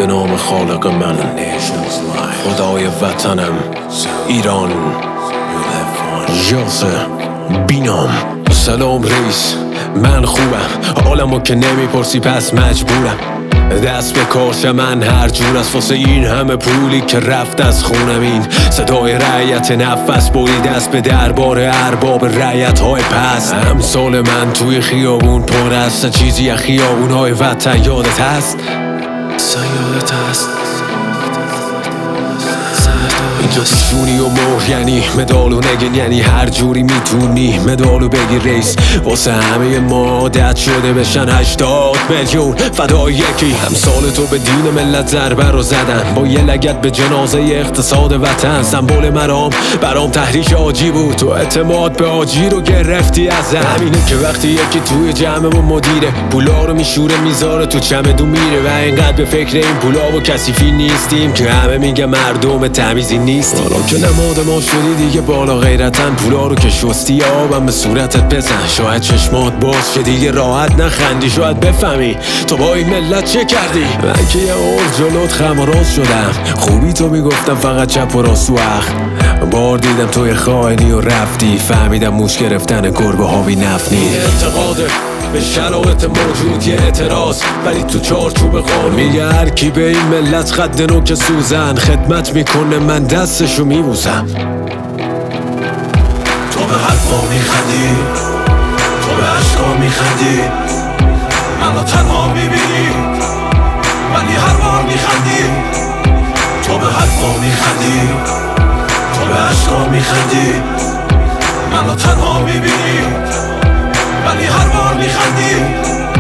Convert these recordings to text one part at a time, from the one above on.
به نام خالق من، خدای وطنم ایران، یاسر بینام. سلام رئیس، من خوبم، حالمو که نمیپرسی پس مجبورم دست به کارش. من هر جور از واسه این همه پولی که رفت از خونم. این صدای رعیت نفس برید دست به دربار ارباب رعیت های پست. امثال من توی خیابون پر است چیزی از خیابون های وطن. یادت هست؟ یادت هست؟ اینجا پیشونی و مهر یعنی مدال و نگین، یعنی هر جوری میتونی مدالو بگی رئیس. واسه همه ما عادت شده بشن 80 میلیون فدای یکی. همسال تو به دین ملت ضربه رو زدن با یه لگد به جنازه اقتصاد وطن. سمبل برام تحریک آجی بود، تو اعتماد به آجی رو گرفتی ازم. همینه که وقتی یکی توی جمعمون مدیره پولا رو میشوره میذاره تو چمدون میره و اینقدر به فکر این پولا و کثیفی نیستیم که همه میگه مردم تمیزی نیست. حالا که نماد ما شدی دیگه بالا غیرتن، پولا رو که شستی آبم به صورتت بزن. شاید چشمات باز شه دیگه راحت نخندی، شاید بفهمی تو با این ملت چه کردی. من که یه عرض جلوت خم و راست شدم، خوبی تو میگفتم فقط چپ و راست و اخ. بار دیدم توی خائنی و رفتی، فهمیدم موش گرفتن گربه ها بی نفنی. اعتقاده به شرایط موجود یه اعتراض، ولی تو چارچوب قانون میگه هر کی به این ملت خد نوک سوزن خدمت میکنه من دستشو میبوسم. تو به حرفا میخندی، تو به عشقا میخندی، منو تنها میبینی ولی هر بار میخندی. تو به حرفا میخندی، تو به عشقا میخندی، منو تنها میبینی ولی هر بار میخندی.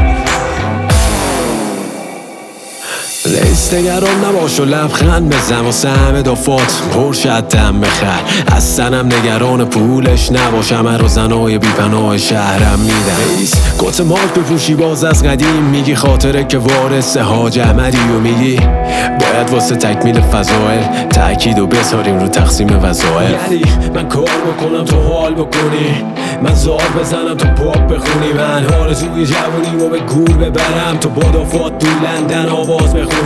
رئیس نگران نباش و لبخند بزن واسه همه دافات پرشد دم بخر. اصلاًم نگران پولش نباش، همه رو زنای بیپناه شهرم میدن. رئیس کت مارک بپوشی باز از قدیم، میگی خاطره که وارث حاج احمدی و میگی باید واسه تکمیل فضائل تأکید و بذاریم رو تقسیم وظایف. یعنی من کار بکنم تو حال بکنی، من زار بزنم تو پاپ بخونی، من آرزوی جوونیمو به گور ببرم تو بادافات تو لندن آواز بخونی.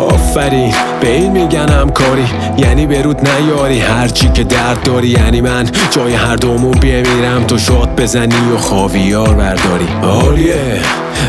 آفرین به این میگن همکاری، یعنی برود نیاری هرچی که درد داری. یعنی من جای هر دومون بمیرم تو شاد بزنی و خاویار برداری. عالیه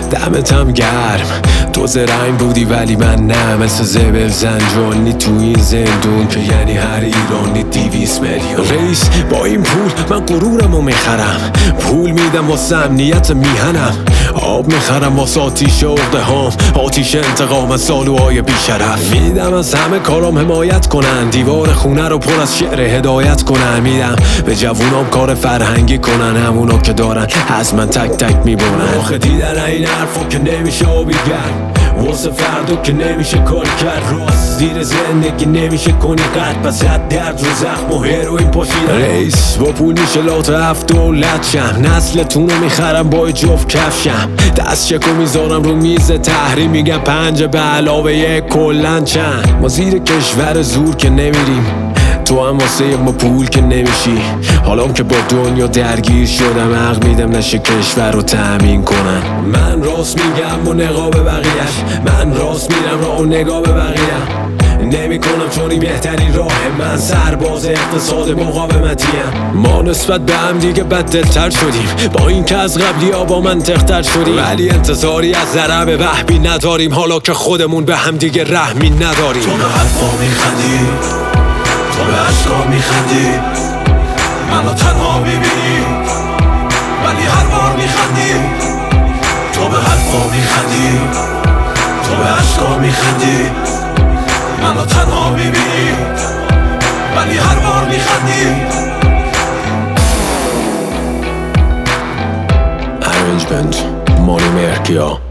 دمتم گرم، تو زرنگ بودی ولی من نه، مثل زبل زنجانی تو این زندون که یعنی هر ایرانی 200 میلیون. رئیس با این پول من غرورمو میخرم، پول میدم واسه امنیت میهنم، آب میخرم واسه آتیش عقده هام، آتیش انتقام از سالوهای بیشرف. میدم از همه کارام حمایت کنن، دیوار خونه رو پر از شعر هدایت کنن. میدم به جوونام کار فرهنگی کنن، همونا که دارن از من تک تک میبونن. آخه دیدن این حرفا که نمیشه آبی گرم، واسه فردو که نمیشه کار کرد، راست زیر زندگی نمیشه کنی قد، پس رد درد رو زخم و هروین پاشیدن. رئیس با پول میشه لات 7 دولت شم، نسلتونو میخرم با جفت کفشم، دست چکو میذارم رو میز تحریم، میگم 5 به علاوه 1 کلن چند. ما زیر کشور زور که نمیریم، تو هم واسه ما پول که نمیشی. حالا که با دنیا درگیر شدم حق میدم نشه کشور رو تأمین کنن. من راست میگم و نقاب بقیهش، من راست میرم راه و نگاه به بقیه نمی کنم چون این بهترین راه. من سرباز اقتصاد مقاومتیم، ما نسبت به هم دیگه بددلتر شدیم، با این که از قبلی ها با منطقتر شدیم، ولی انتظاری از ضرب وهمی نداریم حالا که خودمون به هم دیگه رحمی نداریم. تو به حرفا میخندی، تو به عشقا میخندی، منو تنها میبینی ولی هر بار میخندی. تو به حرفا میخندی، تو به عشقا میخندی، منو تنها میبینی ولی هر بار میخندی. Arrangement مانی مهرکیا.